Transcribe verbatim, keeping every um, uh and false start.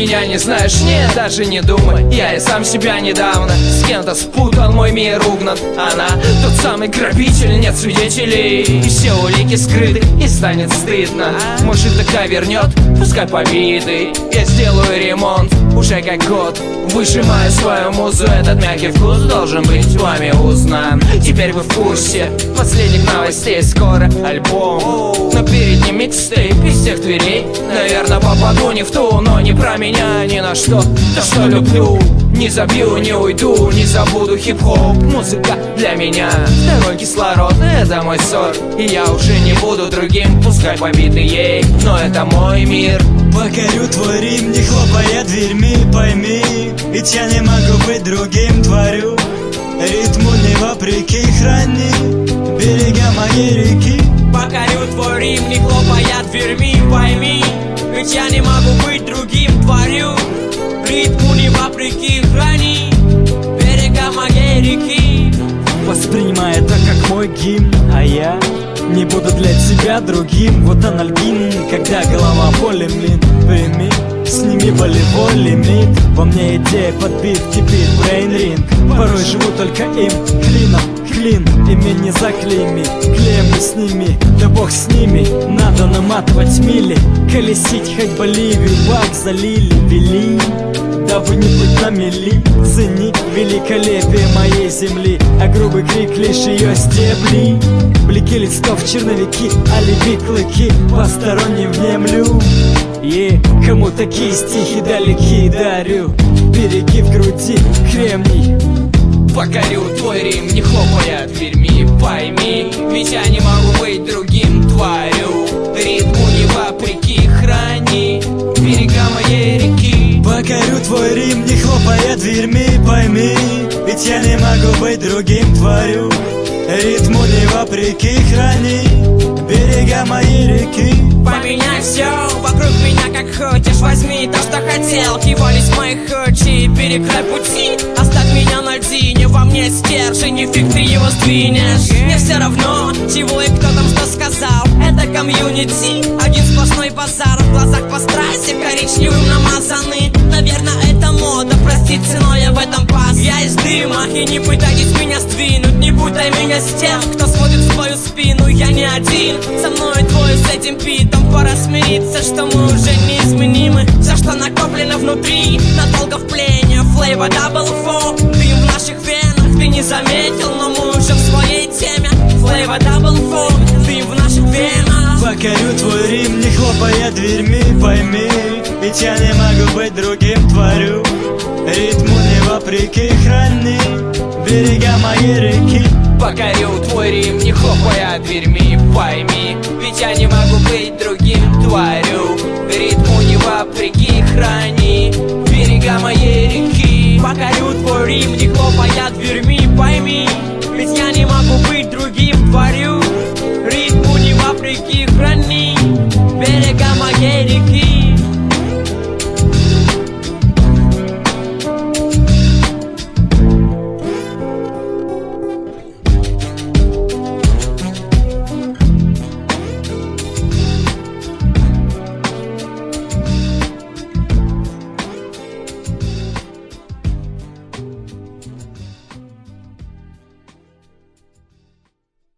меня не знаешь? Нет, даже не думай. Я и сам себя недавно с кем-то спутал, мой мир угнан. Она тот самый грабитель, нет свидетелей, и все улики скрыты, и станет стыдно. Может, такая вернет, пускай побитый. Я сделаю ремонт, уже как год, выжимаю свою музу. Этот мягкий вкус должен быть вами узнан. Теперь вы в курсе последних новостей. Скоро альбом, но перед ним микстейп из всех дверей. Наверное, попаду не в ту, но не про меня ни на что. То, что люблю, не забью, не уйду, не забуду хип-хоп. Музыка для меня второй кислород, это мой ссор. И я уже не буду другим, пускай побитый ей, но это мой мир. Покорю твой Рим, не хлопая дверьми, пойми, ведь я не могу быть другим, творю ритму не вопреки, храни берега моей реки. Покорю твой Рим, не хлопая дверьми, пойми, ведь я не могу быть другим, творю ритму не вопреки, храни берега моей реки. Воспринимай это как мой гимн, а я не буду для тебя другим. Вот анальгин, когда голова боли, млин, прими, сними болевой лимит. Во мне идея подбит, кипит брейн-ринг. Порой живу только им, клином, клин, ими не заклейми. Клеем не сними, да бог с ними. Надо наматывать мили, колесить хоть Боливию, бак залили, вели, дабы не быть на мели. Цени великолепие моей земли, а грубый крик лишь ее стебли. Блики листов, черновики, алиби, клыки, посторонним внемлю. И кому такие стихи далеки дарю, береги в груди кремний. Покорю твой Рим, не хлопая дверьми, пойми, ведь я не могу быть другим, творю ритму не вопреки, храни берега моей реки. Покорю твой Рим, не хлопая дверьми, пойми, ведь я не могу быть другим, творю ритму не вопреки, храни берега моей реки. Поменяй все вокруг меня как хочешь, возьми то, что хотел, его лишь моих очей, перекрай пути, оставь меня на льдине, во мне стержень, и фиг ты его сдвинешь. Мне все равно, чего и кто там что сказал, это комьюнити, один сплошной базар, в глазах по страсти коричневым намазаны. Наверное, это мода, прости, ценой я в этом пас. Я из дыма, и не пытайтесь меня сдвинуть, не путай меня с тем, кто смотрит в свою спину. Я не один, со мной двое с этим питом. Пора смириться, что мы уже неизменимы. Все, что накоплено внутри, надолго в плене. Флейва дабл фо, дым в наших венах. Ты не заметил, но мы уже в своей теме. Флейва дабл фо, дым в наших венах. Покорю твой Рим, не хлопая дверьми, пойми, ведь я не могу быть другим, творю ритму не вопреки, храни берега моей реки. Покорю твой Рим, не хлопая дверьми, пойми, ведь я не могу быть другим, творю ритму не вопреки, храни берега моей реки. Покорю твой Рим, не хлопая дверьми, пойми, ведь я не